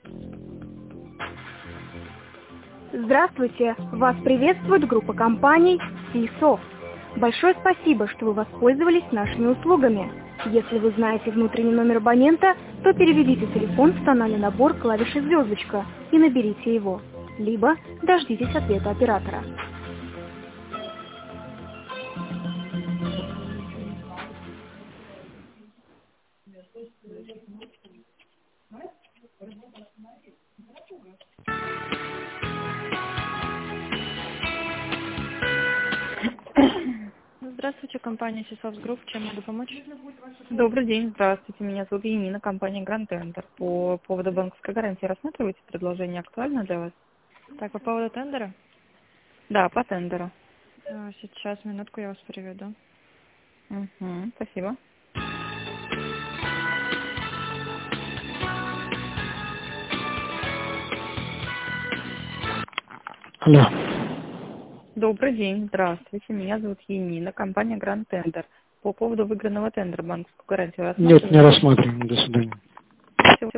Здравствуйте! Вас приветствует группа компаний C-Soft. Большое спасибо, что вы воспользовались нашими услугами. Если вы знаете внутренний номер абонента, то переведите телефон в тональный набор клавиши «звездочка» и наберите его. Либо дождитесь ответа оператора. Здравствуйте, компания Сисовс Групп. Чем могу помочь? Добрый день, здравствуйте. Меня зовут Енина, компания Grand Tender. По поводу банковской гарантии рассматриваете предложение, актуально для вас? Так, по поводу тендера? Да, по тендеру. Сейчас, минутку, я вас переведу. Угу, спасибо. Алло. Добрый день, здравствуйте. Меня зовут Енина, компания Grand Tender. По поводу выигранного тендера банковскую гарантию Нет, рассматриваете? не рассматриваем. До свидания.